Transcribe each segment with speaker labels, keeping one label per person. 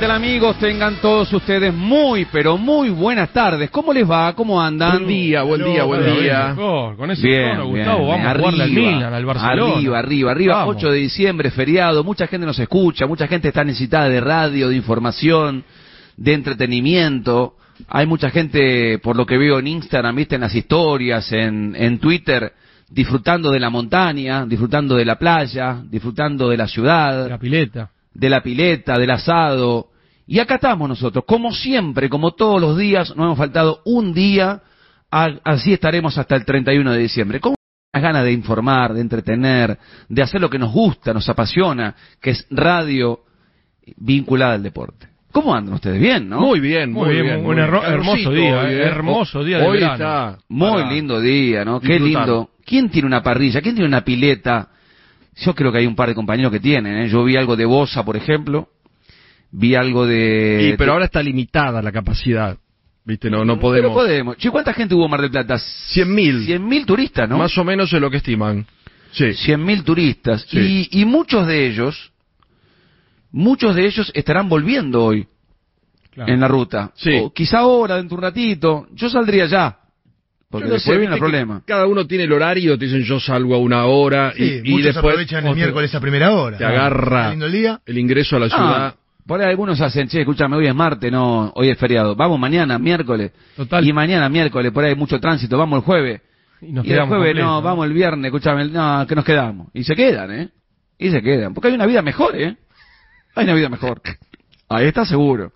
Speaker 1: tal, amigos? Tengan todos ustedes muy, pero muy buenas tardes. ¿Cómo les va? ¿Cómo andan?
Speaker 2: Buen día, buen día.
Speaker 3: Con ese
Speaker 1: Bien,
Speaker 3: tono,
Speaker 1: bien,
Speaker 3: Gustavo, vamos a jugarle al Milan, al Barcelona.
Speaker 1: Arriba.
Speaker 3: Vamos.
Speaker 1: 8 de diciembre, feriado. Mucha gente nos escucha, mucha gente está necesitada de radio, de información, de entretenimiento. Hay mucha gente, por lo que veo en Instagram, viste, en las historias, en Twitter, disfrutando de la montaña, disfrutando de la playa, disfrutando de la ciudad,
Speaker 3: La pileta.
Speaker 1: de la pileta, del asado. Y acá estamos nosotros, como siempre, como todos los días, no hemos faltado un día, así estaremos hasta el 31 de diciembre. Con unas ganas de informar, de entretener, de hacer lo que nos gusta, nos apasiona, que es radio vinculada al deporte. ¿Cómo andan ustedes? Bien, ¿no?
Speaker 2: Muy bien.
Speaker 3: Un hermoso día, hermoso día de
Speaker 2: hoy
Speaker 3: verano.
Speaker 2: está
Speaker 1: Muy lindo día, ¿no? Qué
Speaker 2: disfrutar.
Speaker 1: lindo. ¿Quién tiene una parrilla? ¿Quién tiene una pileta? Yo creo que hay un par de compañeros que tienen, ¿eh? Yo vi algo de Bosa, por ejemplo. Vi algo de...
Speaker 2: pero ahora está limitada la capacidad. Viste, no podemos.
Speaker 1: Pero podemos. Che, ¿cuánta gente hubo en Mar del Plata?
Speaker 2: 100.000.
Speaker 1: 100.000 turistas, ¿no?
Speaker 2: Más o menos es lo que estiman. Sí.
Speaker 1: 100.000 turistas.
Speaker 2: Sí.
Speaker 1: Y muchos de ellos estarán volviendo hoy
Speaker 3: Claro.
Speaker 1: en la ruta.
Speaker 2: Sí.
Speaker 1: O quizá ahora, dentro de un ratito. Yo saldría ya. Porque
Speaker 2: Yo no
Speaker 1: después
Speaker 2: sé,
Speaker 1: viene el
Speaker 2: viste que
Speaker 1: problema.
Speaker 2: Cada uno tiene el horario, te dicen yo salgo a una hora
Speaker 4: Sí,
Speaker 2: y
Speaker 4: muchos
Speaker 2: después
Speaker 4: aprovechan el miércoles a primera hora.
Speaker 2: te agarra
Speaker 4: Está lindo el día.
Speaker 2: el ingreso a la ciudad.
Speaker 1: Por ahí algunos hacen, che, escúchame, hoy es martes, no, hoy es feriado. Vamos mañana, miércoles.
Speaker 3: Total.
Speaker 1: Y mañana, miércoles, por ahí hay mucho tránsito, vamos el jueves.
Speaker 3: Y nos
Speaker 1: Y el
Speaker 3: quedamos
Speaker 1: jueves
Speaker 3: completos,
Speaker 1: no, vamos el viernes, escúchame, no, que nos quedamos. Y se quedan, ¿eh? Y se quedan. Porque hay una vida mejor, ¿eh? Hay una vida mejor. Ahí está seguro.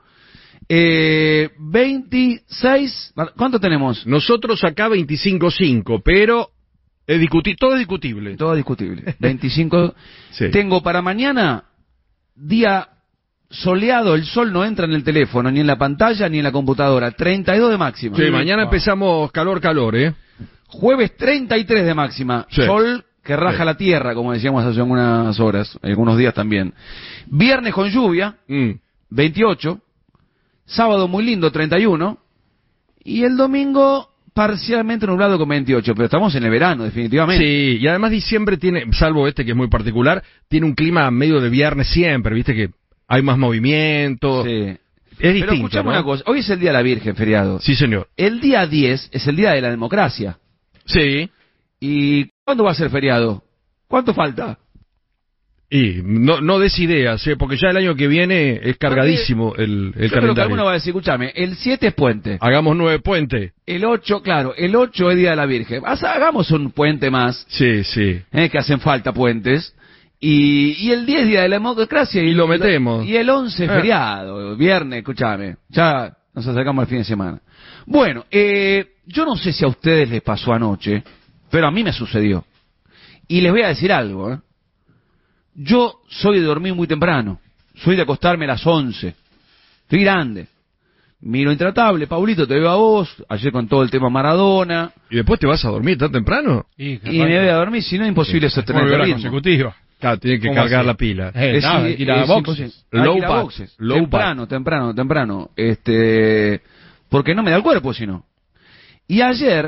Speaker 1: 26, ¿cuánto tenemos?
Speaker 2: Nosotros acá 25.5, pero todo es discutible.
Speaker 1: Todo discutible. 25.
Speaker 2: Sí.
Speaker 1: Tengo para mañana, día soleado, el sol no entra en el teléfono, ni en la pantalla, ni en la computadora. 32 de máxima.
Speaker 2: Sí, mañana empezamos calor, ¿eh?
Speaker 1: Jueves 33 de máxima.
Speaker 2: Sí.
Speaker 1: Sol que raja
Speaker 2: Sí.
Speaker 1: la tierra, como decíamos hace algunas horas, algunos días también. Viernes con lluvia, 28. Sábado muy lindo, 31. Y el domingo parcialmente nublado con 28. Pero estamos en el verano, definitivamente.
Speaker 2: Sí, y además diciembre tiene, salvo este que es muy particular, tiene un clima medio de viernes siempre, viste que hay más movimiento.
Speaker 1: Sí.
Speaker 2: Es
Speaker 1: Pero
Speaker 2: distinto,
Speaker 1: escuchame
Speaker 2: ¿no?
Speaker 1: una cosa. Hoy es el Día de la Virgen, feriado.
Speaker 2: Sí, señor.
Speaker 1: El día 10 es el Día de la Democracia.
Speaker 2: Sí.
Speaker 1: ¿Y cuándo va a ser feriado? ¿Cuánto falta?
Speaker 2: Y no des ideas, porque ya el año que viene es cargadísimo el
Speaker 1: Yo creo que
Speaker 2: calendario.
Speaker 1: alguno va a decir, escúchame, el 7 es puente.
Speaker 2: Hagamos 9 puentes.
Speaker 1: El 8, claro, el 8 es Día de la Virgen. Hagamos un puente más,
Speaker 2: Sí.
Speaker 1: que hacen falta puentes. Y el 10 Día de la Democracia.
Speaker 2: Y lo metemos.
Speaker 1: Y el 11 feriado, viernes, escúchame. Ya nos acercamos al fin de semana. Bueno, yo no sé si a ustedes les pasó anoche, pero a mí me sucedió. Y les voy a decir algo, ¿eh? Yo soy de dormir muy temprano. Soy de acostarme a las 11. Estoy grande. Miro Intratable, Paulito, te veo a vos, ayer con todo el tema Maradona.
Speaker 2: ¿Y después te vas a dormir tan temprano?
Speaker 1: Y me voy a dormir, si no es imposible sostener el ritmo.
Speaker 3: consecutiva.
Speaker 2: Claro, tiene que
Speaker 3: ¿Cómo
Speaker 2: cargar
Speaker 3: así?
Speaker 2: la pila.
Speaker 3: Nada, ir a
Speaker 1: es
Speaker 3: boxes.
Speaker 1: imposible. Hay que ir a
Speaker 2: Low
Speaker 1: boxes.
Speaker 2: bat.
Speaker 1: Temprano. Porque no me da el cuerpo, si no. Y ayer,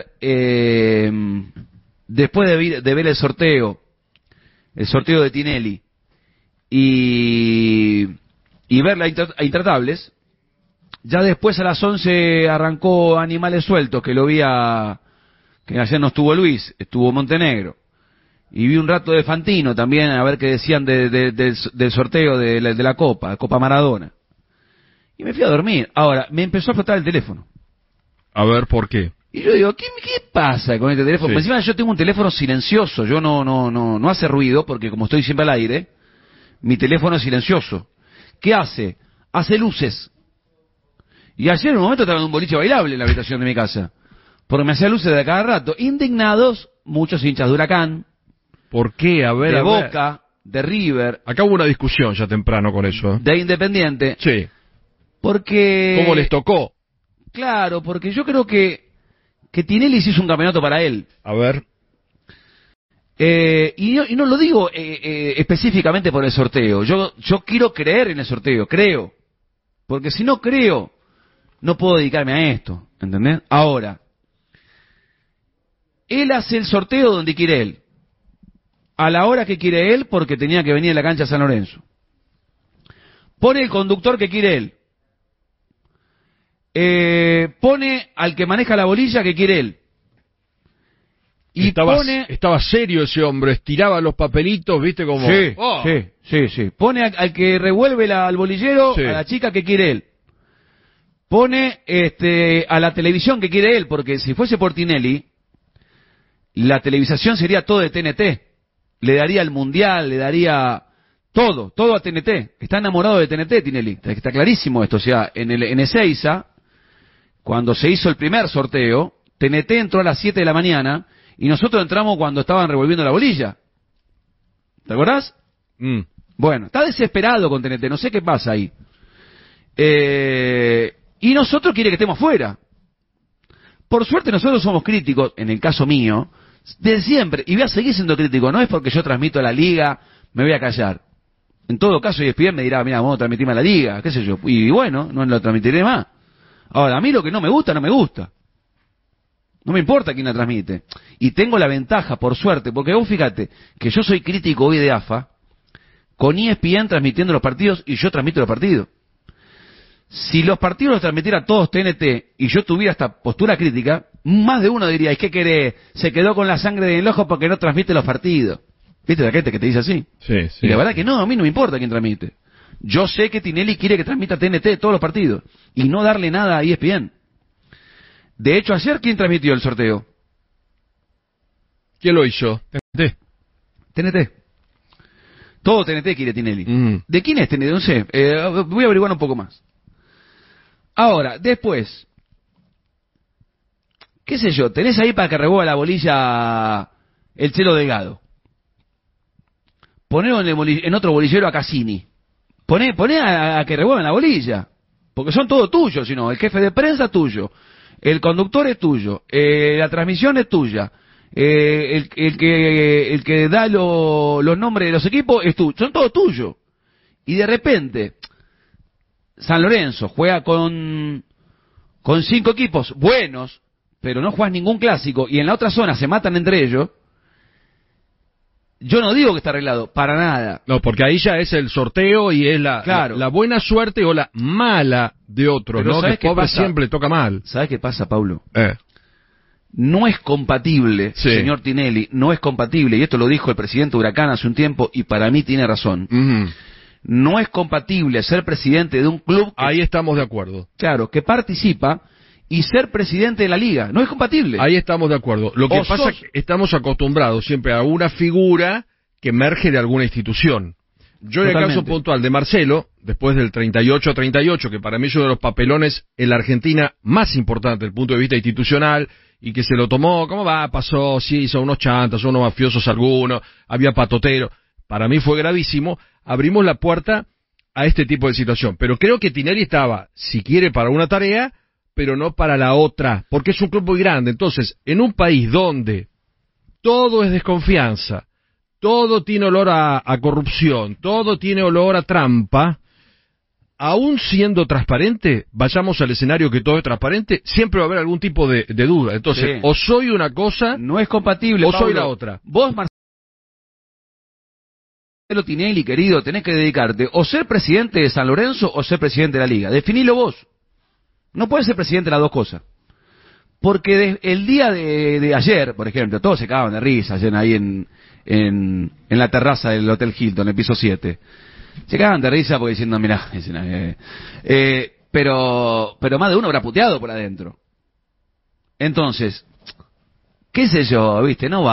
Speaker 1: después de ver el sorteo de Tinelli, y ver a Intratables, ya después a las 11 arrancó Animales Sueltos, que que ayer no estuvo Luis, estuvo Montenegro. Y vi un rato de Fantino también, a ver qué decían del sorteo de la Copa Maradona. Y me fui a dormir. Ahora, me empezó a flotar el teléfono.
Speaker 2: A ver, ¿por qué?
Speaker 1: Y yo digo, ¿qué pasa con este teléfono?
Speaker 2: Sí.
Speaker 1: Pues encima yo tengo un teléfono silencioso, yo no hace ruido, porque como estoy siempre al aire, mi teléfono es silencioso. ¿Qué hace? Hace luces. Y ayer en un momento estaba en un boliche bailable en la habitación de mi casa, porque me hacía luces de cada rato. Indignados, muchos hinchas de Huracán,
Speaker 2: ¿Por qué? A ver,
Speaker 1: de
Speaker 2: a ver.
Speaker 1: Boca, de River,
Speaker 2: Acá hubo una discusión ya temprano con eso. ¿Eh?
Speaker 1: de Independiente,
Speaker 2: Sí.
Speaker 1: porque...
Speaker 2: ¿Cómo les tocó?
Speaker 1: Claro, porque yo creo que Tinelli se hizo un campeonato para él.
Speaker 2: A ver.
Speaker 1: Y no lo digo específicamente por el sorteo. Yo quiero creer en el sorteo, creo. Porque si no creo, no puedo dedicarme a esto. ¿Entendés? Ahora, él hace el sorteo donde quiere él. A la hora que quiere él, porque tenía que venir a la cancha San Lorenzo. Pone el conductor que quiere él. Pone al que maneja la bolilla que quiere él. Y
Speaker 2: estaba serio ese hombre, estiraba los papelitos, viste como...
Speaker 1: Sí. Pone al que revuelve al bolillero, a la chica que quiere él. Pone a la televisión que quiere él, porque si fuese por Tinelli, la televisación sería todo de TNT. Le daría el mundial, le daría todo a TNT. Está enamorado de TNT, Tinelli. Está clarísimo esto. O sea, en Ezeiza, cuando se hizo el primer sorteo, TNT entró a las 7 de la mañana y nosotros entramos cuando estaban revolviendo la bolilla. ¿Te acordás? Bueno, está desesperado con TNT, no sé qué pasa ahí. Y nosotros quiere que estemos fuera. Por suerte nosotros somos críticos, en el caso mío, de siempre, y voy a seguir siendo crítico. No es porque yo transmito a la liga, me voy a callar. En todo caso, ESPN me dirá, mira, vamos a transmitirme a la liga, qué sé yo. Y bueno, no lo transmitiré más. Ahora, a mí lo que no me gusta, no me gusta. No me importa quién la transmite. Y tengo la ventaja, por suerte, porque vos fíjate que yo soy crítico hoy de AFA, con ESPN transmitiendo los partidos y yo transmito los partidos. Si los partidos los transmitiera todos TNT y yo tuviera esta postura crítica, más de uno diría, ¿y qué querés? Se quedó con la sangre en el ojo porque no transmite los partidos. ¿Viste la gente que te dice así?
Speaker 2: Sí.
Speaker 1: Y la verdad que no, a mí no me importa quién transmite. Yo sé que Tinelli quiere que transmita TNT todos los partidos y no darle nada a ESPN. De hecho, ayer, ¿quién transmitió el sorteo?
Speaker 2: ¿Quién lo hizo?
Speaker 1: TNT. Todo TNT quiere Tinelli. ¿De quién es TNT? No sé. Voy a averiguar un poco más. Ahora, después, qué sé yo, tenés ahí para que revuelva la bolilla el Chelo Delgado. Ponelo en otro bolillero a Cassini. Poné a que revuelvan la bolilla. Porque son todos tuyos, si no. El jefe de prensa es tuyo. El conductor es tuyo. La transmisión es tuya. El que da los nombres de los equipos es tuyo. Son todos tuyos. Y de repente, San Lorenzo juega con 5 equipos buenos, pero no juegas ningún clásico, y en la otra zona se matan entre ellos. Yo no digo que está arreglado, para nada.
Speaker 2: No, porque ahí ya es el sorteo y es la buena suerte o la mala de otro, ¿no? Que pobre siempre le toca mal.
Speaker 1: ¿Sabes qué pasa, Paulo? No es compatible, señor Tinelli, no es compatible, y esto lo dijo el presidente Huracán hace un tiempo, y para mí tiene razón. No es compatible ser presidente de un club...
Speaker 2: Ahí estamos de acuerdo.
Speaker 1: Claro, que participa y ser presidente de la liga. No es compatible.
Speaker 2: Ahí estamos de acuerdo. Lo que pasa es que estamos acostumbrados siempre a una figura que emerge de alguna institución. Yo en el caso puntual de Marcelo, después del 38-38, que para mí es uno de los papelones en la Argentina más importantes desde el punto de vista institucional, y que se lo tomó, ¿cómo va? Pasó, sí, son unos chantas, son unos mafiosos algunos, había patotero. Para mí fue gravísimo. Abrimos la puerta a este tipo de situación. Pero creo que Tinelli estaba, si quiere, para una tarea, pero no para la otra, porque es un club muy grande. Entonces, en un país donde todo es desconfianza, todo tiene olor a corrupción, todo tiene olor a trampa, aún siendo transparente, vayamos al escenario que todo es transparente, siempre va a haber algún tipo de duda. Entonces, o soy una cosa,
Speaker 1: no es compatible,
Speaker 2: o
Speaker 1: Pablo,
Speaker 2: soy la otra.
Speaker 1: Vos, Marcelo Tinelli, querido, tenés que dedicarte o ser presidente de San Lorenzo o ser presidente de la liga. Definilo vos. No puedes ser presidente de las dos cosas. Porque el día de ayer, por ejemplo, todos se cagaban de risa ayer ahí en la terraza del Hotel Hilton, en el piso 7. Se cagaban de risa porque diciendo, mirá, pero más de uno habrá puteado por adentro. Entonces, qué sé yo, viste, no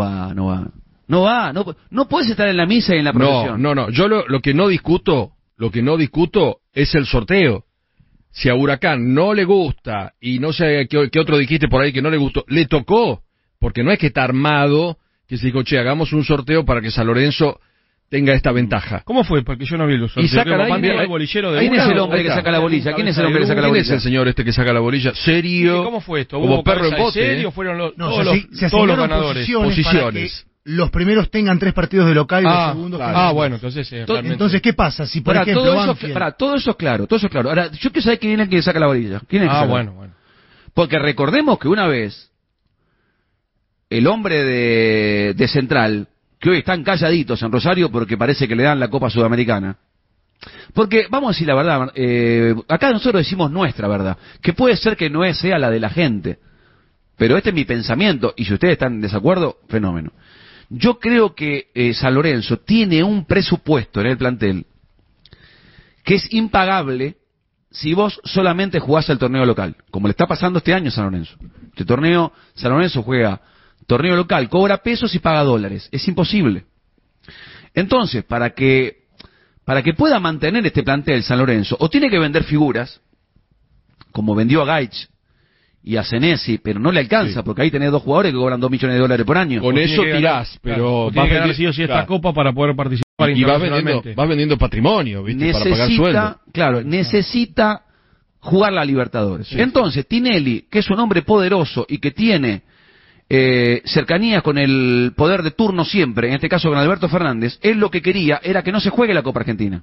Speaker 1: puedes estar en la misa y en la procesión.
Speaker 2: No, yo lo que no discuto es el sorteo. Si a Huracán no le gusta, y no sé qué otro dijiste por ahí que no le gustó, le tocó, porque no es que está armado, que se dijo, che, hagamos un sorteo para que San Lorenzo tenga esta ventaja.
Speaker 3: ¿Cómo fue? Porque yo no vi los
Speaker 2: sorteos. Y sacan
Speaker 3: el bolillero de
Speaker 1: ¿Quién es el hombre que saca la bolilla? ¿Quién es el hombre que saca la bolilla?
Speaker 2: ¿Quién es el señor este que saca la bolilla? ¿Serio?
Speaker 3: ¿Cómo fue esto?
Speaker 2: Como perro en bote.
Speaker 3: ¿Serio? Fueron todos los ganadores.
Speaker 4: Posiciones. Los primeros tengan 3 partidos de local y los segundos...
Speaker 3: Claro. Bueno, entonces...
Speaker 4: Entonces, ¿qué pasa? Si, por ejemplo,
Speaker 1: todo eso es claro. Ahora, yo quiero saber quién es el que saca la bolilla. ¿Quién es el que saca?
Speaker 3: Bueno.
Speaker 1: Porque recordemos que una vez, el hombre de Central, que hoy están calladitos en Rosario porque parece que le dan la Copa Sudamericana, Porque, vamos a decir la verdad, acá nosotros decimos nuestra verdad, que puede ser que no sea la de la gente, pero este es mi pensamiento, y si ustedes están en desacuerdo, fenómeno. Yo creo que San Lorenzo tiene un presupuesto en el plantel que es impagable si vos solamente jugás el torneo local, como le está pasando este año a San Lorenzo. Este torneo, San Lorenzo juega torneo local, cobra pesos y paga dólares. Es imposible. Entonces, para que pueda mantener este plantel San Lorenzo, o tiene que vender figuras, como vendió a Gaich y a Senesi, pero no le alcanza, porque ahí tenés 2 jugadores que cobran $2 millones por año.
Speaker 2: Con eso tirás, pero
Speaker 3: vas a ganar sí o sí esta copa para poder participar
Speaker 2: y vas vendiendo patrimonio, ¿viste? Para pagar sueldo.
Speaker 1: Claro, necesita jugar la Libertadores. Sí. Entonces, Tinelli, que es un hombre poderoso y que tiene cercanías con el poder de turno siempre, en este caso con Alberto Fernández, él lo que quería era que no se juegue la Copa Argentina.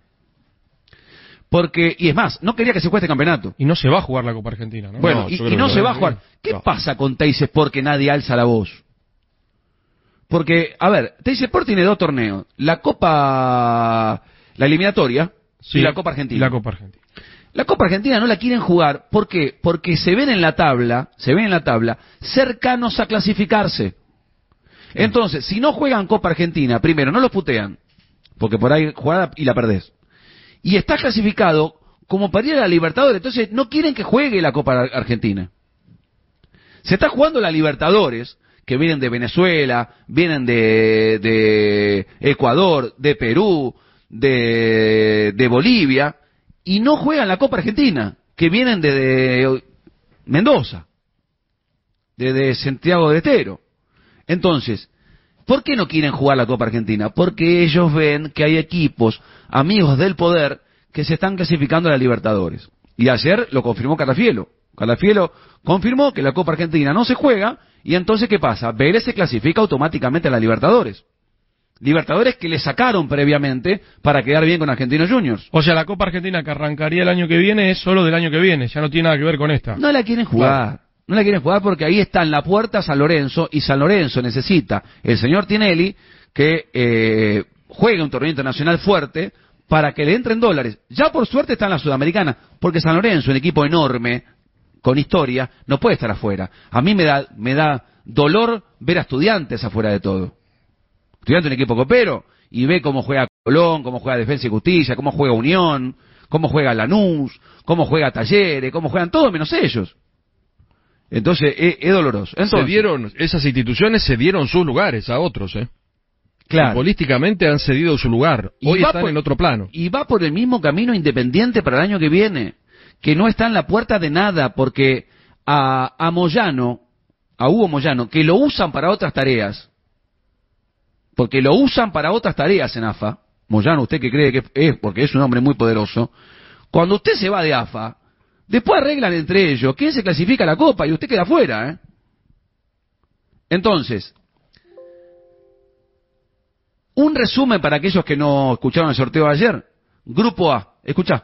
Speaker 1: Porque, y es más, no quería que se juegue este campeonato.
Speaker 3: Y no se va a jugar la Copa Argentina, ¿no?
Speaker 1: Bueno, y no se va a jugar. ¿Qué pasa con Teis Sport que nadie alza la voz? Porque, a ver, Teis Sport tiene 2 torneos. La eliminatoria,
Speaker 3: sí,
Speaker 1: y la Copa Argentina.
Speaker 3: La Copa Argentina.
Speaker 1: La Copa Argentina no la quieren jugar, ¿por qué? Porque se ven en la tabla cercanos a clasificarse. Entonces, si no juegan Copa Argentina, primero, no los putean, porque por ahí jugás y la perdés. Y está clasificado como para ir a la Libertadores, entonces no quieren que juegue la Copa Argentina. Se está jugando la Libertadores, que vienen de Venezuela, vienen de Ecuador, de Perú, de Bolivia, y no juegan la Copa Argentina, que vienen de Mendoza, de Santiago del Estero. Entonces, ¿por qué no quieren jugar la Copa Argentina? Porque ellos ven que hay equipos, amigos del poder, que se están clasificando a la Libertadores. Y ayer lo confirmó Calafielo. Calafielo confirmó que la Copa Argentina no se juega, y entonces, ¿qué pasa? Vélez se clasifica automáticamente a la Libertadores. Libertadores que le sacaron previamente para quedar bien con Argentinos Juniors.
Speaker 3: O sea, la Copa Argentina que arrancaría el año que viene es solo del año que viene, ya no tiene nada que ver con esta.
Speaker 1: No la quieren jugar. Claro. No la quieren jugar porque ahí está en la puerta San Lorenzo, y San Lorenzo necesita el señor Tinelli que juegue un torneo internacional fuerte para que le entren dólares. Ya por suerte está en la Sudamericana, porque San Lorenzo, un equipo enorme, con historia, no puede estar afuera. A mí me da dolor ver a Estudiantes afuera de todo. Estudiantes, un equipo copero, y ve cómo juega Colón, cómo juega Defensa y Justicia, cómo juega Unión, cómo juega Lanús, cómo juega Talleres, cómo juegan todos menos ellos. Entonces, es doloroso. Entonces,
Speaker 2: esas instituciones cedieron sus lugares a otros, Claro. Políticamente han cedido su lugar. Hoy están en otro plano.
Speaker 1: Y va por el mismo camino Independiente para el año que viene, que no está en la puerta de nada, porque a Moyano, a Hugo Moyano, que lo usan para otras tareas, porque lo usan para otras tareas en AFA, Moyano, usted que cree que es porque es un hombre muy poderoso, cuando usted se va de AFA, después arreglan entre ellos quién se clasifica a la Copa y usted queda fuera, Entonces, un resumen para aquellos que no escucharon el sorteo de ayer. Grupo A, escuchá.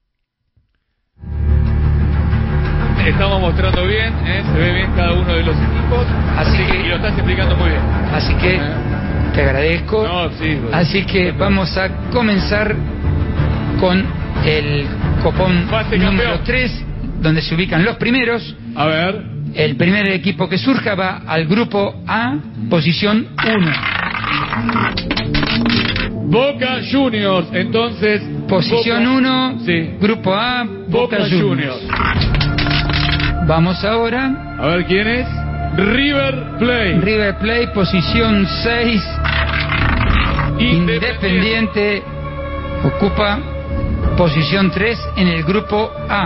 Speaker 5: Estamos mostrando bien, se ve bien cada uno de los equipos, y lo estás explicando muy bien.
Speaker 6: Así que te agradezco.
Speaker 5: No, sí,
Speaker 6: así que vamos a comenzar con el copón número 3, donde se ubican los primeros.
Speaker 5: A ver.
Speaker 6: El primer equipo que surja va al grupo A, posición 1.
Speaker 5: Boca Juniors, entonces.
Speaker 6: Posición 1,
Speaker 5: sí.
Speaker 6: Grupo A, Boca Juniors. Vamos ahora.
Speaker 5: A ver quién es. River Plate.
Speaker 6: River Plate, posición 6. Independiente ocupa posición 3 en el grupo A.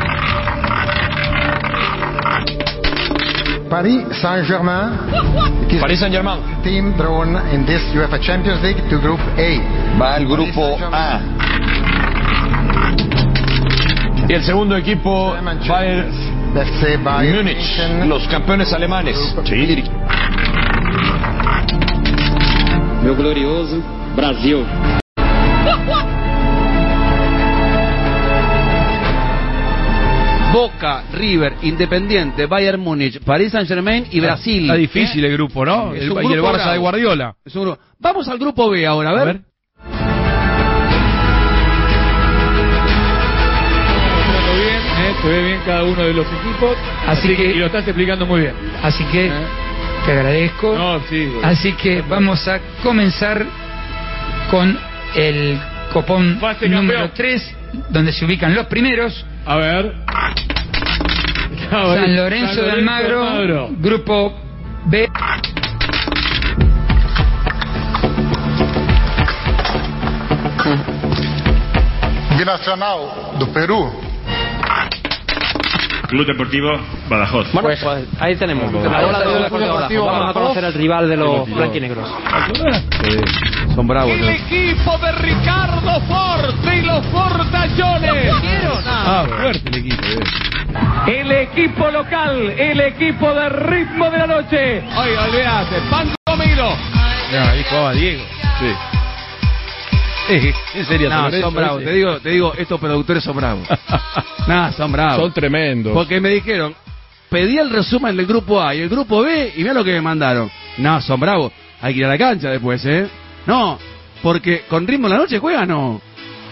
Speaker 7: Paris Saint-Germain.
Speaker 8: Paris Saint-Germain.
Speaker 7: Team drawn in this UEFA Champions League to Group A.
Speaker 8: Va al grupo A. Y el segundo equipo, Bayern Múnich, los campeones alemanes. Sí.
Speaker 9: Meu glorioso Brasil.
Speaker 1: Boca, River, Independiente, Bayern Múnich, Paris Saint-Germain y Brasil.
Speaker 3: Está difícil el grupo, ¿no? Y el Barça de Guardiola.
Speaker 1: Vamos al grupo B ahora, a ver.
Speaker 5: se ve bien cada uno de los equipos. Así que y lo estás explicando muy bien.
Speaker 6: Así que te agradezco.
Speaker 5: No, sí,
Speaker 6: así que vamos a comenzar con el copón número 3, donde se ubican los primeros.
Speaker 5: A ver.
Speaker 6: San Lorenzo de Almagro, grupo B.
Speaker 7: Binacional do Perú.
Speaker 10: Club Deportivo Badajoz.
Speaker 11: Bueno, pues ahí tenemos. Vamos a conocer al rival de los blanquinegros.
Speaker 1: Son bravos.
Speaker 12: El equipo de Ricardo Forte y los Fortallones.
Speaker 3: Fuerte el equipo.
Speaker 12: El equipo local, el equipo de ritmo de la noche. Ay, olvídate, Pantomilo.
Speaker 3: Ahí jugaba Diego.
Speaker 1: Sí. En serio, no, son bravos. Te digo, estos productores son bravos. Son bravos.
Speaker 2: Son tremendos.
Speaker 1: Porque me dijeron, pedí el resumen del grupo A y el grupo B y mira lo que me mandaron. No, son bravos. Hay que ir a la cancha después, No, porque con ritmo de la noche juegan, no.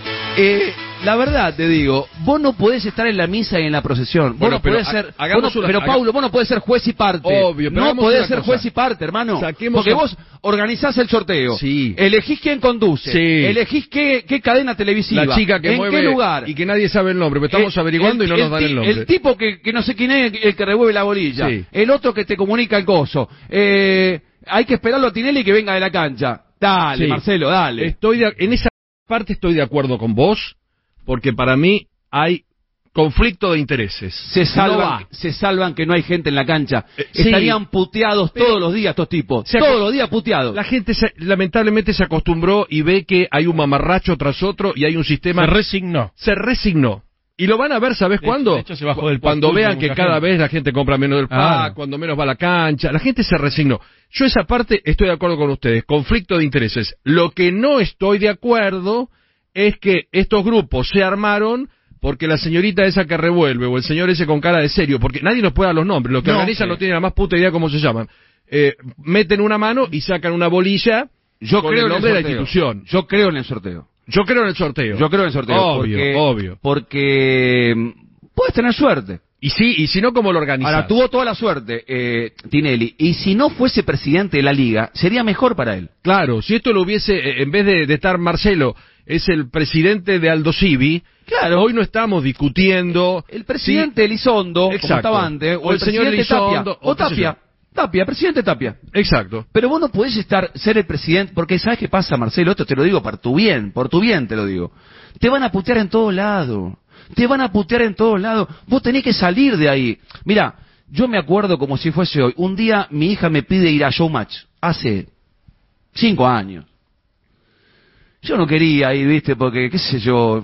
Speaker 1: La verdad, te digo, vos no podés estar en la misa y en la procesión. Vos no podés ser... Paulo, vos no podés ser juez y parte.
Speaker 2: Obvio,
Speaker 1: no podés ser juez y parte, hermano. Porque vos organizás el sorteo.
Speaker 2: Sí.
Speaker 1: Elegís quién conduce.
Speaker 2: Sí.
Speaker 1: Elegís qué cadena televisiva.
Speaker 2: La chica que mueve...
Speaker 1: ¿En qué lugar?
Speaker 2: Y que nadie sabe el nombre, pero estamos averiguando y no nos dan el nombre.
Speaker 1: El tipo que no sé quién es, el que revuelve la bolilla. Sí. El otro que te comunica el coso. Hay que esperarlo a Tinelli que venga de la cancha. Dale, sí. Marcelo, dale.
Speaker 2: En esa parte estoy de acuerdo con vos. Porque para mí hay conflicto de intereses.
Speaker 1: Se salvan que no hay gente en la cancha. Estarían puteados todos los días estos tipos. Todos los días puteados.
Speaker 2: La gente lamentablemente se acostumbró y ve que hay un mamarracho tras otro y hay un sistema... Se resignó. Y lo van a ver, ¿sabes cuándo?
Speaker 3: De hecho, se bajó del
Speaker 2: cuando vean que cada vez la gente compra menos del pack, cuando menos va a la cancha. La gente se resignó. Yo esa parte estoy de acuerdo con ustedes. Conflicto de intereses. Lo que no estoy de acuerdo... es que estos grupos se armaron porque la señorita esa que revuelve o el señor ese con cara de serio, porque nadie nos puede dar los nombres, los que organizan no tienen la más puta idea cómo se llaman, meten una mano y sacan una bolilla con el nombre de la institución.
Speaker 1: Yo creo en el sorteo.
Speaker 2: Yo creo en el sorteo.
Speaker 1: Obvio. Porque puedes tener suerte.
Speaker 2: Y si no, ¿cómo lo organizas?
Speaker 1: Ahora, tuvo toda la suerte Tinelli, y si no fuese presidente de la liga, sería mejor para él.
Speaker 2: Claro, si esto lo hubiese, en vez de estar Marcelo, es el presidente de Aldo Civi, claro, hoy no estamos discutiendo...
Speaker 1: El presidente Elizondo, como estaba antes, o el señor Elizondo, Tapia, presidente Tapia.
Speaker 2: Exacto.
Speaker 1: Pero vos no podés ser el presidente, porque ¿sabes qué pasa, Marcelo? Esto te lo digo por tu bien te lo digo. Te van a putear en todos lados. Vos tenés que salir de ahí. Mira, yo me acuerdo como si fuese hoy. Un día mi hija me pide ir a Showmatch, hace 5 años. Yo no quería ir, ¿viste? Porque, qué sé yo...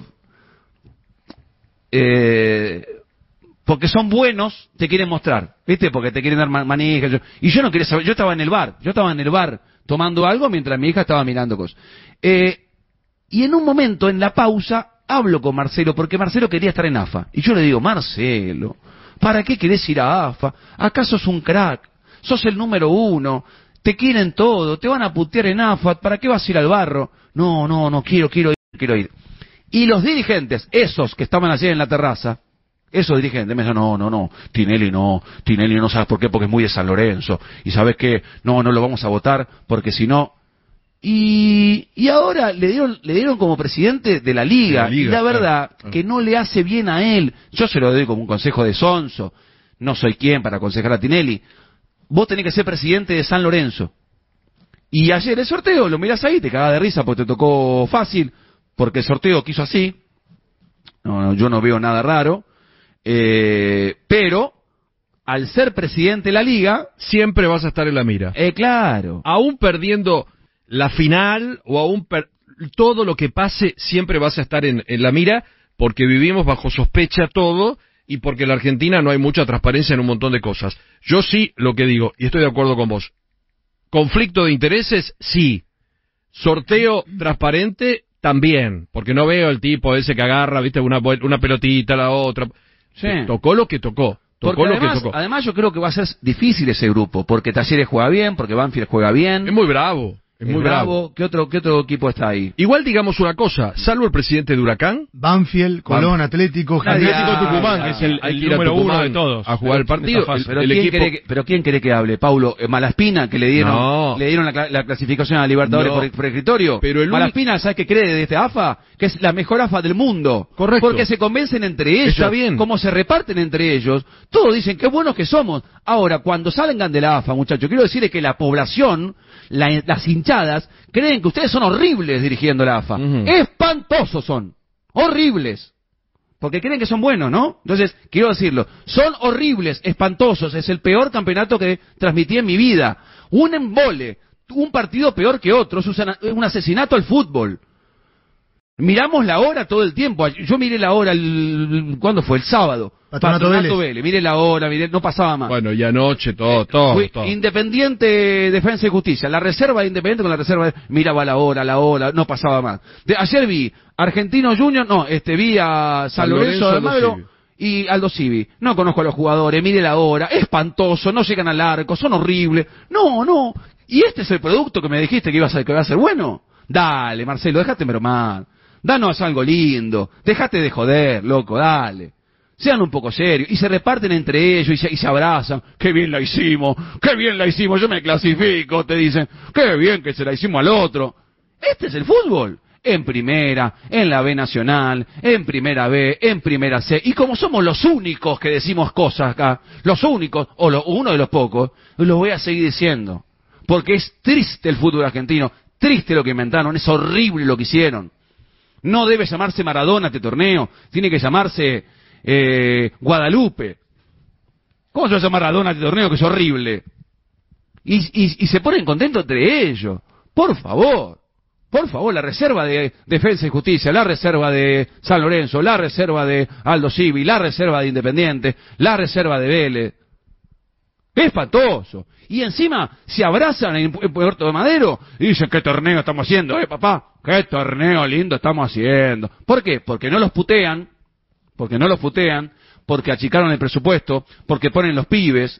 Speaker 1: porque son buenos, te quieren mostrar, ¿viste? Porque te quieren dar manija. Y yo no quería saber, yo estaba en el bar tomando algo mientras mi hija estaba mirando cosas. Y en un momento, en la pausa, hablo con Marcelo, porque Marcelo quería estar en AFA. Y yo le digo, Marcelo, ¿para qué querés ir a AFA? Acá sos un crack, sos el número 1, te quieren todo, te van a putear en AFA, ¿para qué vas a ir al barro? No, quiero ir. Y los dirigentes, esos que estaban allí en la terraza, esos dirigentes me dicen, no, Tinelli no, ¿sabes por qué? Porque es muy de San Lorenzo, y ¿sabes qué? No lo vamos a votar, porque si no... Y ahora le dieron como presidente de la liga, y la verdad que no le hace bien a él. Yo se lo doy como un consejo de sonso, no soy quien para aconsejar a Tinelli. Vos tenés que ser presidente de San Lorenzo. Y ayer el sorteo, lo mirás ahí, te cagás de risa porque te tocó fácil, porque el sorteo quiso así. No, yo no veo nada raro. Pero, al ser presidente de la liga...
Speaker 2: Siempre vas a estar en la mira.
Speaker 1: Claro.
Speaker 2: Aún perdiendo la final, o aún todo lo que pase, siempre vas a estar en la mira, porque vivimos bajo sospecha todo, y porque en la Argentina no hay mucha transparencia en un montón de cosas. Yo sí lo que digo, y estoy de acuerdo con vos. ¿Conflicto de intereses? Sí. ¿Sorteo transparente? También. Porque no veo el tipo ese que agarra, viste, una pelotita, la otra.
Speaker 1: Sí.
Speaker 2: Tocó lo que tocó.
Speaker 1: Además yo creo que va a ser difícil ese grupo, porque Talleres juega bien, porque Banfield juega bien.
Speaker 2: Es muy bravo. Es muy bravo.
Speaker 1: ¿Qué otro equipo está ahí?
Speaker 2: Igual digamos una cosa, salvo el presidente de Huracán,
Speaker 4: Banfield, Colón, Atlético,
Speaker 3: Tucumán, que es el número uno de todos.
Speaker 2: A jugar el partido.
Speaker 1: Pero ¿quién quiere que hable? Paulo, Malaspina, que le dieron la clasificación a Libertadores por escritorio. Pero Malaspina, ¿sabes qué cree de este AFA? Que es la mejor AFA del mundo.
Speaker 2: Correcto.
Speaker 1: Porque se convencen entre ellos.
Speaker 2: Está bien.
Speaker 1: Cómo se reparten entre ellos. Todos dicen qué buenos que somos. Ahora, cuando salgan de la AFA, muchachos, quiero decirles que la población, las hinchadas, creen que ustedes son horribles dirigiendo la AFA. Espantosos son. Horribles. Porque creen que son buenos, ¿no? Entonces, quiero decirlo, son horribles, espantosos, es el peor campeonato que transmití en mi vida. Un embole, un partido peor que otro, es un asesinato al fútbol. Miramos la hora todo el tiempo. Yo miré la hora, ¿cuándo fue? El sábado. Patronato Vélez. Miré la hora, no pasaba más.
Speaker 2: Bueno, y anoche todo.
Speaker 1: Independiente, Defensa y Justicia. La reserva de Independiente con la reserva miraba la hora, no pasaba más. Ayer vi Argentino Junior, vi a San Lorenzo de Almagro y Aldo Civi. No conozco a los jugadores, mire la hora, espantoso, no llegan al arco, son horribles. No. ¿Y este es el producto que me dijiste que iba a ser bueno? Dale, Marcelo, déjate bromar. Danos algo lindo. Déjate de joder, loco, dale. Sean un poco serios. Y se reparten entre ellos y se abrazan. ¡Qué bien la hicimos! ¡Qué bien la hicimos! Yo me clasifico, te dicen. ¡Qué bien que se la hicimos al otro! Este es el fútbol. En primera, en la B Nacional, en primera B, en primera C. Y como somos los únicos que decimos cosas acá, los únicos, uno de los pocos, lo voy a seguir diciendo. Porque es triste el fútbol argentino. Triste lo que inventaron. Es horrible lo que hicieron. No debe llamarse Maradona este torneo, tiene que llamarse Guadalupe. ¿Cómo se llama Maradona este torneo que es horrible? Y se ponen contentos entre ellos. Por favor, la reserva de Defensa y Justicia, la reserva de San Lorenzo, la reserva de Aldo Civi, la reserva de Independiente, la reserva de Vélez. Es espantoso. Y encima se abrazan en Puerto de Madero y dicen, ¿qué torneo estamos haciendo, papá? ¿Qué torneo lindo estamos haciendo? ¿Por qué? Porque no los putean, porque achicaron el presupuesto, porque ponen los pibes,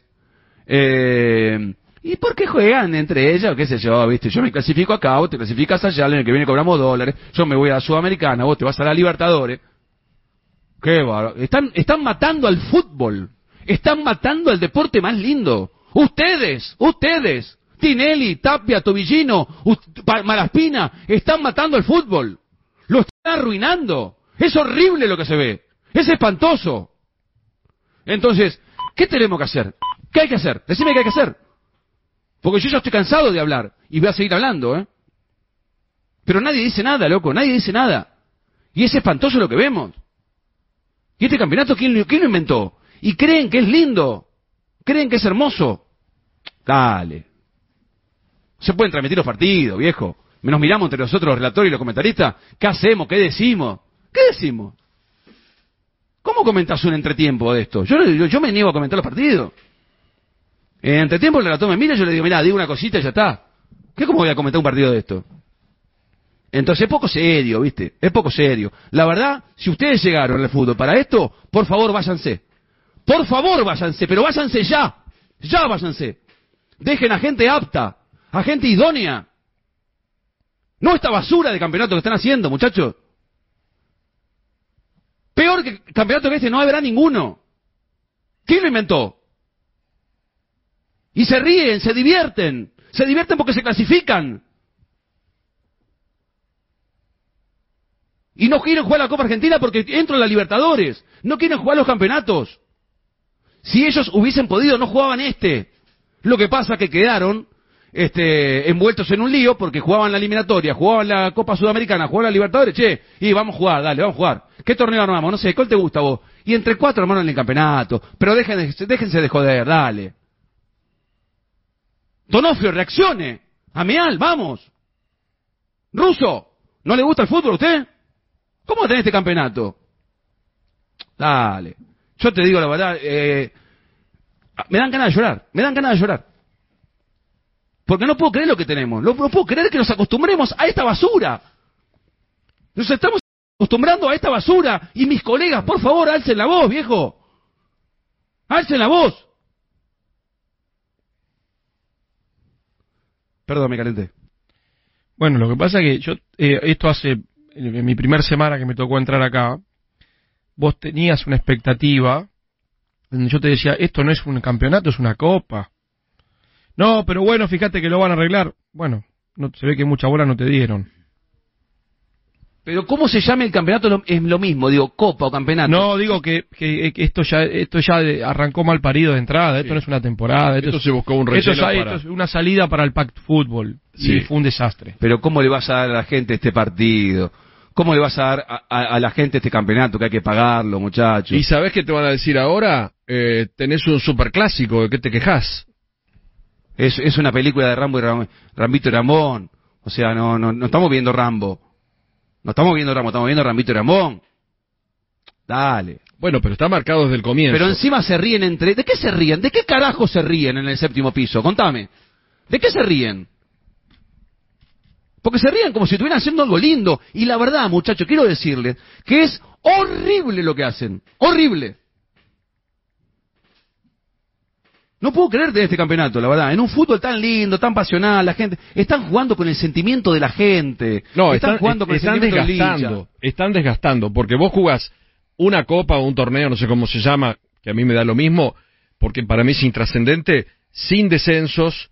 Speaker 1: y porque juegan entre ellos, qué sé yo, ¿viste? Yo me clasifico acá, vos te clasificas allá, en el que viene cobramos dólares, yo me voy a la Sudamericana, vos te vas a la Libertadores. Qué bárbaro. Están matando al fútbol. Están matando al deporte más lindo. Ustedes, Tinelli, Tapia, Tobillino, Malaspina, están matando al fútbol. Lo están arruinando. Es horrible lo que se ve. Es espantoso. Entonces, ¿qué tenemos que hacer? ¿Qué hay que hacer? Decime qué hay que hacer. Porque yo ya estoy cansado de hablar. Y voy a seguir hablando, Pero nadie dice nada, loco. Nadie dice nada. Y es espantoso lo que vemos. ¿Y este campeonato quién lo inventó? Y creen que es lindo. Creen que es hermoso. Dale. Se pueden transmitir los partidos, viejo. Nos miramos entre nosotros los relatores y los comentaristas. ¿Qué hacemos? ¿Qué decimos? ¿Qué decimos? ¿Cómo comentás un entretiempo de esto? Yo me niego a comentar los partidos. En entretiempo el relator me mira y yo le digo, mirá, digo una cosita y ya está. ¿Cómo voy a comentar un partido de esto? Entonces es poco serio, ¿viste? Es poco serio. La verdad, si ustedes llegaron al fútbol para esto, por favor váyanse. Por favor váyanse, pero váyanse ya. Ya váyanse. Dejen a gente apta, a gente idónea. No esta basura de campeonato que están haciendo, muchachos. Peor que campeonato que este no habrá ninguno. ¿Quién lo inventó? Y se ríen, se divierten. Se divierten porque se clasifican. Y no quieren jugar la Copa Argentina porque entran la Libertadores. No quieren jugar los campeonatos. Si ellos hubiesen podido, no jugaban este. Lo que pasa es que quedaron envueltos en un lío porque jugaban la eliminatoria, jugaban la Copa Sudamericana, jugaban la Libertadores. Y vamos a jugar, dale, vamos a jugar. ¿Qué torneo armamos? No sé, ¿cuál te gusta a vos? Y entre 4 armaron en el campeonato. Pero déjense de joder, dale. Donofrio, reaccione. Ameal, vamos. Russo, ¿no le gusta el fútbol a usted? ¿Cómo va a tener este campeonato? Dale. Yo te digo la verdad, me dan ganas de llorar. Porque no puedo creer lo que tenemos. No puedo creer que nos acostumbremos a esta basura. Nos estamos acostumbrando a esta basura. Y mis colegas, por favor, alcen la voz, viejo. Alcen la voz. Perdón, me calenté.
Speaker 3: Bueno, lo que pasa es que yo, esto hace, en mi primer semana que me tocó entrar acá, vos tenías una expectativa, donde yo te decía, esto no es un campeonato, es una copa. No, pero bueno, fíjate que lo van a arreglar. Bueno, no, se ve que mucha bola no te dieron.
Speaker 1: Pero ¿cómo se llama el campeonato? Es lo mismo, digo, copa o campeonato.
Speaker 3: No, digo que esto ya arrancó mal parido de entrada, esto no es una temporada. Esto
Speaker 2: se buscó un relleno
Speaker 3: esto es una salida para el Pact Fútbol, y fue un desastre.
Speaker 1: Pero ¿cómo le vas a dar a la gente este partido? ¿Cómo le vas a dar a la gente este campeonato que hay que pagarlo, muchachos?
Speaker 2: ¿Y sabés qué te van a decir ahora? Tenés un superclásico, ¿de qué te quejás?
Speaker 1: Es una película de Rambo y Rambito y Ramón. O sea, no estamos viendo Rambo. No estamos viendo Rambo, estamos viendo Rambito y Ramón. Dale.
Speaker 2: Bueno, pero está marcado desde el comienzo.
Speaker 1: Pero encima se ríen entre... ¿De qué se ríen? ¿De qué carajo se ríen en el séptimo piso? Contame. ¿De qué se ríen? Porque se ríen como si estuvieran haciendo algo lindo. Y la verdad, muchachos, quiero decirles que es horrible lo que hacen. Horrible. No puedo creer de este campeonato, la verdad. En un fútbol tan lindo, tan pasional, la gente... Están jugando con el sentimiento de la gente.
Speaker 2: No, están jugando con el sentimiento del hincha. Están desgastando, porque vos jugás una copa o un torneo, no sé cómo se llama, que a mí me da lo mismo, porque para mí es intrascendente, sin descensos,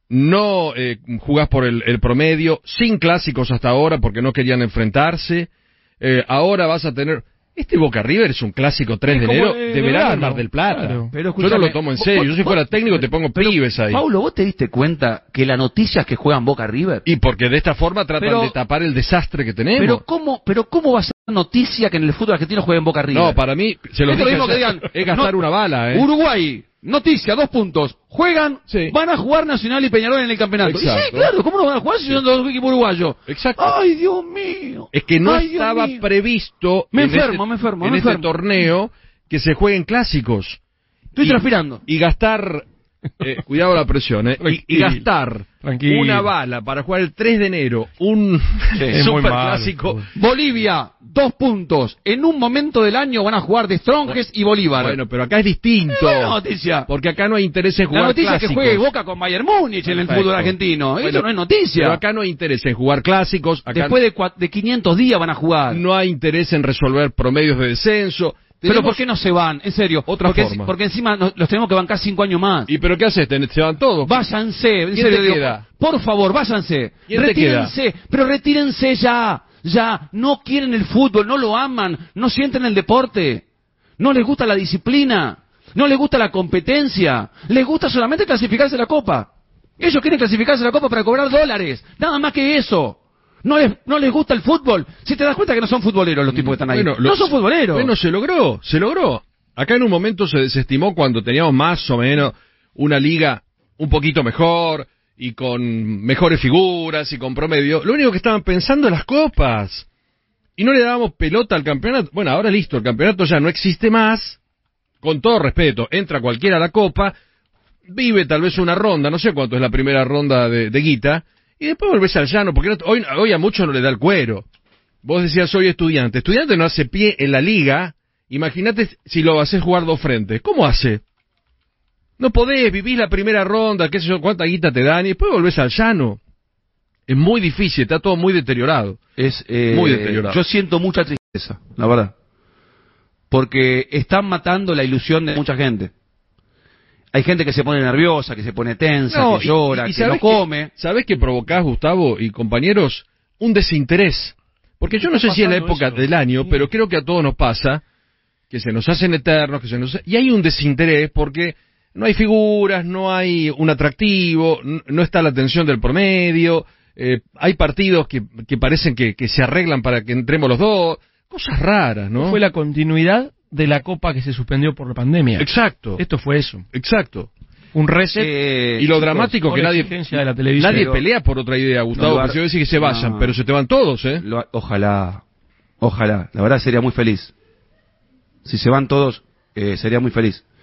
Speaker 2: no jugás por el promedio, sin clásicos hasta ahora, porque no querían enfrentarse. Ahora vas a tener... Este Boca River es un clásico 3 de enero de verano en Mar del Plata. Claro. Pero yo no lo tomo en serio. Yo si fuera técnico te pongo pibes ahí.
Speaker 1: Paulo, ¿vos te diste cuenta que la noticia es que juegan Boca River?
Speaker 2: Y porque de esta forma tratan de tapar el desastre que tenemos.
Speaker 1: Pero ¿cómo va a ser noticia que en el fútbol argentino jueguen Boca River?
Speaker 2: No, para mí, se lo digo que digan, es gastar una bala.
Speaker 1: Uruguay, noticia, 2 puntos. Juegan, van a jugar Nacional y Peñarol en el campeonato. Y sí, claro, ¿cómo no van a jugar si son 2 equipos uruguayos?
Speaker 2: Exacto.
Speaker 1: ¡Ay, Dios mío!
Speaker 2: Es que no estaba previsto
Speaker 1: en este
Speaker 2: torneo que se jueguen clásicos.
Speaker 1: Estoy transpirando.
Speaker 2: Y gastar... cuidado la presión, y gastar una bala para jugar el 3 de enero un superclásico.
Speaker 1: Bolivia, 2 puntos. En un momento del año van a jugar de Strongest y Bolívar.
Speaker 2: Bueno, pero acá es distinto.
Speaker 1: Noticia.
Speaker 2: Porque acá no hay interés en jugar
Speaker 1: clásicos. La noticia
Speaker 2: clásicos.
Speaker 1: Es que juegue Boca con Bayern Múnich en el fútbol argentino. Bueno, eso no es noticia.
Speaker 2: Pero acá no hay interés en jugar clásicos. Acá
Speaker 1: después de 500 días van a jugar.
Speaker 2: No hay interés en resolver promedios de descenso.
Speaker 1: Pero ¿por qué no se van? En serio.
Speaker 2: Porque
Speaker 1: encima los tenemos que bancar 5 años más.
Speaker 2: ¿Y pero qué haces? ¿Se van todos?
Speaker 1: Váyanse. En
Speaker 2: serio,
Speaker 1: te
Speaker 2: queda?
Speaker 1: Por favor, váyanse.
Speaker 2: Retírense.
Speaker 1: Te queda? Pero retírense ya. Ya. No quieren el fútbol, no lo aman, no sienten el deporte. No les gusta la disciplina. No les gusta la competencia. Les gusta solamente clasificarse a la Copa. Ellos quieren clasificarse a la Copa para cobrar dólares. Nada más que eso. No les gusta el fútbol. Si te das cuenta que no son futboleros los tipos que están ahí. No son futboleros.
Speaker 2: Bueno, se logró. Acá en un momento se desestimó cuando teníamos más o menos una liga un poquito mejor y con mejores figuras y con promedio. Lo único que estaban pensando en las copas. Y no le dábamos pelota al campeonato. Bueno, ahora listo, el campeonato ya no existe más. Con todo respeto, entra cualquiera a la copa, vive tal vez una ronda, no sé cuánto es la primera ronda de guita, y después volvés al llano, porque hoy a muchos no le da el cuero. Vos decías, soy estudiante. Estudiante no hace pie en la liga. Imagínate si lo haces jugar 2 frentes. ¿Cómo hace? No podés, vivís la primera ronda, qué sé yo, cuánta guita te dan, y después volvés al llano. Es muy difícil, está todo muy deteriorado. Muy deteriorado.
Speaker 1: Yo siento mucha tristeza, la verdad. Porque están matando la ilusión de mucha gente. Hay gente que se pone nerviosa, que se pone tensa, que llora, que no come.
Speaker 2: ¿Sabés qué provocás, Gustavo y compañeros? Un desinterés. Porque yo no sé si es la época del año, pero creo que a todos nos pasa que se nos hacen eternos, y hay un desinterés porque no hay figuras, no hay un atractivo, no está la atención del promedio, hay partidos que parecen que se arreglan para que entremos los dos, cosas raras, ¿no?
Speaker 3: Fue la continuidad de la Copa que se suspendió por la pandemia.
Speaker 2: Exacto.
Speaker 3: Esto fue eso.
Speaker 2: Exacto.
Speaker 3: Un reset.
Speaker 2: Y lo dramático que nadie pelea por otra idea, Gustavo, porque si vos decís que se vayan, pero se te van todos, ¿eh?
Speaker 1: Ojalá, la verdad sería muy feliz. Si se van todos, sería muy feliz.